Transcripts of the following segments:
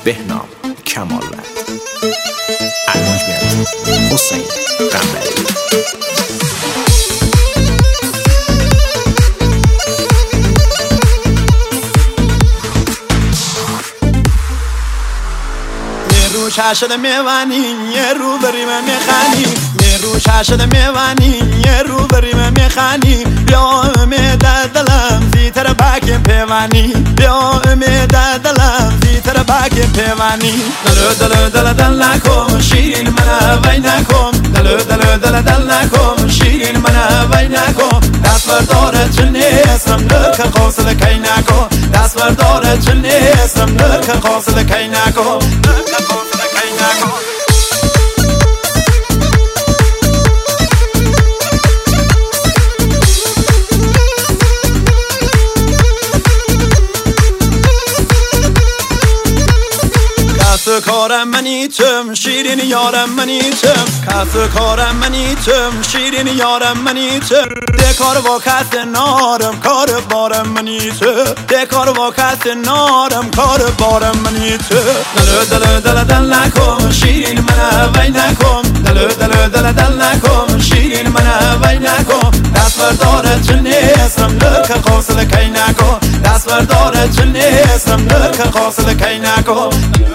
بهنام کمالوند، المجمع حسین قمری. رو چشد میوانی یه رو بریم میخانی، یه رو چشد میوانی یه رو بریم میخانی. بیا امید دلم زیتر بک پیوانی، بیا امید دلم زیتر بک پیوانی. دل دل دل دل نکن شیرین من وای نکن، دل دل دل دل نکن شیرین من وای نکن. دست برداره چه نیستم لک قاصد کی نکن، دست برداره چه نیستم لک قاصد کی نکن. کس کارم منیتم شیرین یارم منیتم، کس کارم منیتم شیرین یارم منیتم. ده کار با کس نارم کار بارم منیتم، ده کار با کس نارم کار بارم منیتم. دل دل دل دل نکن شیرین من وای نکن، دل دل دل دل نکن شیرین من وای نکن. دست برداره چه نیستم لک قاصد کی نکن، دست برداره چه نیستم لک قاصد کی نکن.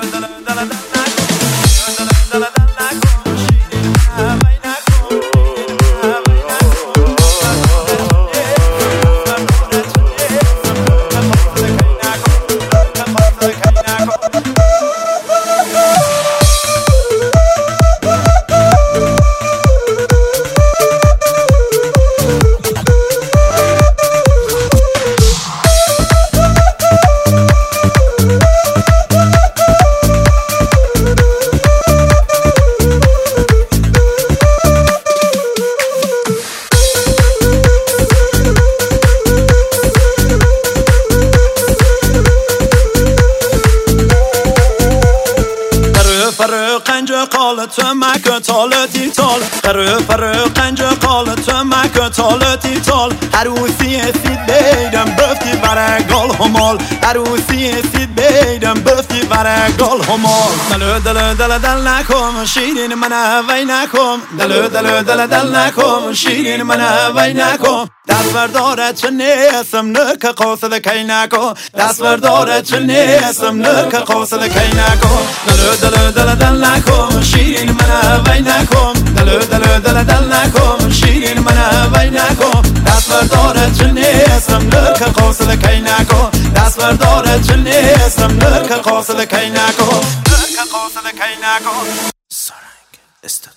قنج قالت مک تالتی تال، قنج قالت مک تالتی تال. عروسی سید بیدم بفتی برای گل همال، عروسی سید بیدم بفتی برای گل همال. دل دل دل دل نکن شیرین من وای نکن، دل دل دل دل نکن شیرین من وای نکن. دست برداره چه نیستم لک قاصد کی نکن، دست برداره چه نیستم لک قاصد کی نکن. دل دل دل دل نکن شیرین من وای نکن، دل دل دل دل نکن شیرین من وای نکن. دست برداره چه نیستم لک قاصد کی نکن، دست برداره چه نیستم لک قاصد کی نکن، لک قاصد کی نکن. سارنگ